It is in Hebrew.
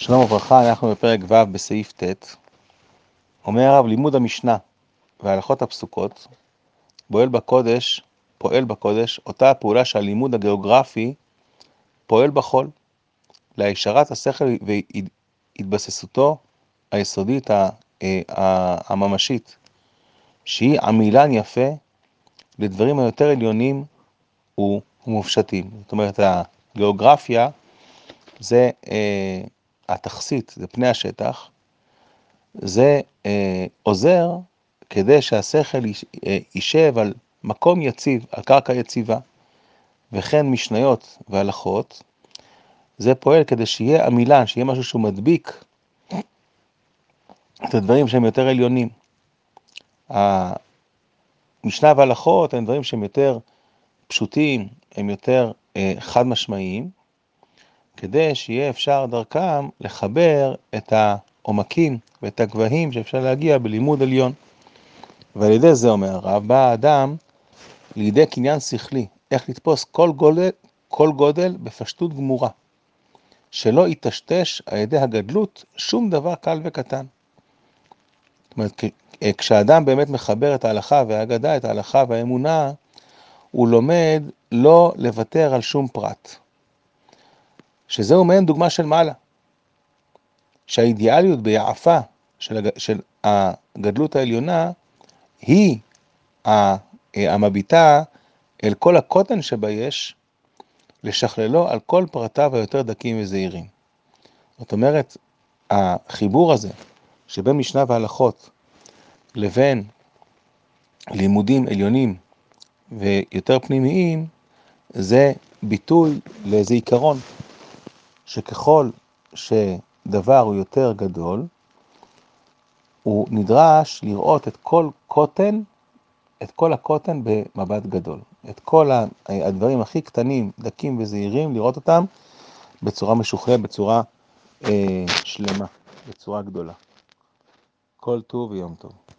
שלום וברכה, אנחנו בפרק ו' בסעיף ט'. אומר הרב, לימוד המשנה וההלכות הפסוקות פועל בקודש אותה הפעולה שהלימוד הגיאוגרפי פועל בחול, להישרת השכל והתבססותו היסודית הממשית, שהיא עמילן יפה לדברים היותר עליונים ומופשטים. זאת אומרת, הגיאוגרפיה זה התכסית, זה פני השטח, זה עוזר כדי שהשכל יישב על מקום יציב, על קרקע יציבה, וכן משניות והלכות, זה פועל כדי שיהיה עמילן, שיהיה משהו שהוא מדביק את הדברים שהם יותר עליונים. המשנה וההלכות הם דברים שהם יותר פשוטים, הם יותר חד משמעיים, כדי שיהיה אפשר דרכם לחבר את העומקים ואת הגבהים שאפשר להגיע בלימוד עליון. ועל ידי זה, אומר הרב, בא האדם לידי קניין שכלי, איך לתפוס כל גודל בפשטות גמורה, שלא יטשטש על ידי הגדלות שום דבר קל וקטן. זאת אומרת, כשאדם באמת מחבר את ההלכה והאגדה, את ההלכה והאמונה, הוא לומד לא לוותר על שום פרט. שזהו מעין דוגמה של מעלה. שהאידיאליות ביעפה של הגדלות העליונה היא המביטה אל כל הקוטן שבה יש, לשכללו על כל פרטיו היותר דקים וזהירים. זאת אומרת, החיבור הזה שבין משנה והלכות לבין לימודים עליונים ויותר פנימיים, זה ביטוי לאיזה עיקרון, שככל שדבר הוא יותר גדול, הוא נדרש לראות את כל הקוטן במבט גדול. את כל הדברים הכי קטנים, דקים וזהירים, לראות אותם בצורה משוכללת, בצורה שלמה, בצורה גדולה. כל טוב ויום טוב.